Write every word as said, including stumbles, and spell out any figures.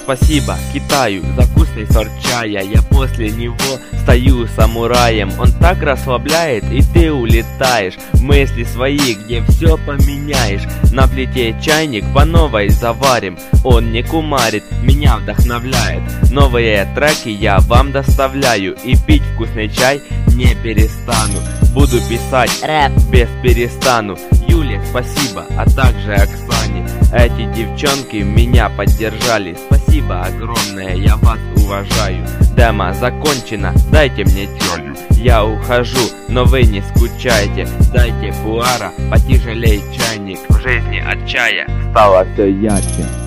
спасибо Китаю за вкусный сорт чая. Я после него стою самураем. Он так расслабляет, и ты улетаешь в мысли свои, где все поменяешь. На плите чайник по новой заварим. Он не кумарит, меня вдохновляет. Новые треки я вам доставляю, и пить вкусный чай не перестану. Буду писать рэп без перестану. Юле спасибо, а также Оксане. Эти девчонки меня поддержали. Спасибо огромное, я вас уважаю. Демо закончено, дайте мне тёлю. Я ухожу, но вы не скучайте. Дайте пуара, потяжелей чайник. В жизни от чая стало все ярче.